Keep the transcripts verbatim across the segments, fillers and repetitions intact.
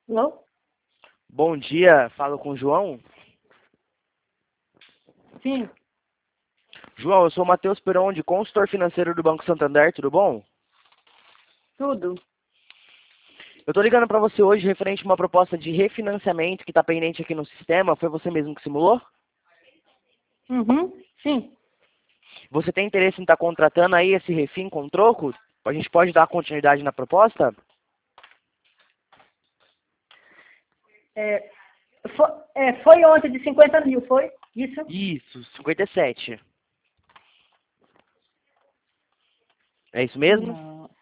Não? Bom dia, falo com o João. Sim, João, eu sou o Matheus Perondi, consultor financeiro do Banco Santander, tudo bom? tudo. Eu tô ligando para você hoje referente a uma proposta de refinanciamento que está pendente aqui no sistema. Foi você mesmo que simulou? Uhum, sim. Você tem interesse em estar contratando aí esse refim com troco? A gente pode dar continuidade na proposta? É, foi, é, foi ontem de cinquenta mil, foi? Isso? Isso, cinquenta e sete. É isso mesmo? Nossa.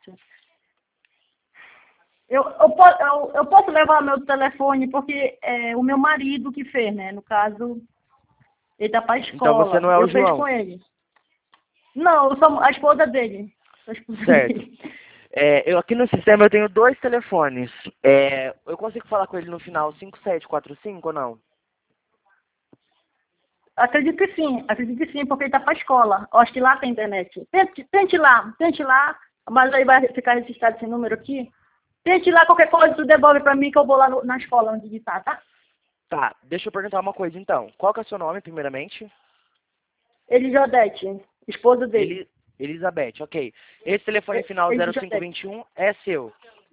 Eu, eu, po- eu, eu posso levar meu telefone porque é o meu marido que fez, né? No caso, ele tá pra Então você escola. não é o Eu fiz João. com ele. Não, eu sou a esposa dele. Sou a esposa Certo. dele. É, eu aqui no sistema eu tenho dois telefones. É, eu consigo falar com ele no final cinco sete quatro cinco ou não? Acredito que sim, acredito que sim, porque ele tá pra escola. Eu acho que lá tem internet. Tente, tente lá, tente lá, mas aí vai ficar registrado esse número aqui. Tente lá qualquer coisa, tu devolve pra mim que eu vou lá no- na escola onde ele tá, tá? Tá, deixa eu perguntar uma coisa então. Qual que é o seu nome, primeiramente? Elisodete, esposa dele. Eli, Elizabeth, ok. Esse telefone E- final zero cinco Elisodete. dois um é seu.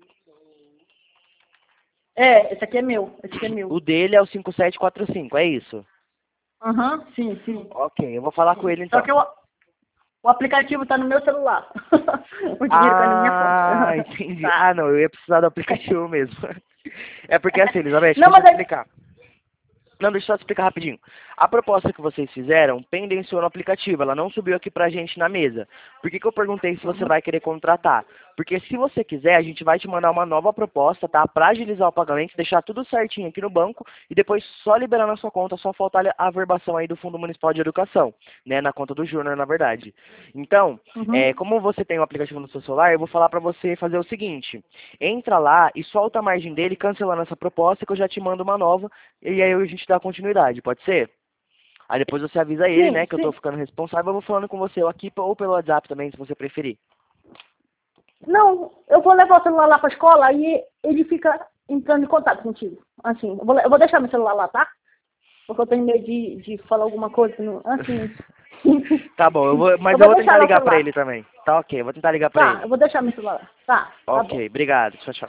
É, esse aqui é meu, esse aqui é meu. O dele é o cinco sete quatro cinco, é isso? Aham, sim, sim, Ok, eu vou falar com sim. ele Só então. que o, o aplicativo tá no meu celular. O dinheiro cai na minha conta. Ah, entendi. Tá. Ah, não, eu ia precisar do aplicativo mesmo. É porque assim, Elizabeth, Não, deixa eu mas te é... explicar. Não, deixa eu só te explicar rapidinho. A proposta que vocês fizeram pendenciou no aplicativo, ela não subiu aqui pra gente na mesa. Por que que eu perguntei se você Uhum. vai querer contratar? Porque se você quiser, a gente vai te mandar uma nova proposta, tá? Pra agilizar o pagamento, deixar tudo certinho aqui no banco e depois só liberar na sua conta, só faltar a averbação aí do Fundo Municipal de Educação, né? Na conta do Júnior, na verdade. Então, é, Uhum. como você tem o aplicativo no seu celular, eu vou falar pra você fazer o seguinte. Entra lá e solta a margem dele, cancelando essa proposta, que eu já te mando uma nova e aí a gente dá continuidade, pode ser? Aí depois você avisa ele, né, Sim, que eu tô sim. ficando responsável, eu vou falando com você, ou aqui ou pelo WhatsApp também, se você preferir. Não, eu vou levar o celular lá pra escola e ele fica entrando em contato contigo. Assim, eu vou, eu vou deixar meu celular lá, tá? Porque eu tenho medo de, de falar alguma coisa. Não, assim. Tá bom, eu vou, Eu mas eu vou vou deixar tentar lá o ligar pra celular. ele também. Tá ok, eu vou tentar ligar pra Tá, ele. eu vou deixar meu celular lá. Tá, tá bom. Ok, obrigado. Tchau, tchau.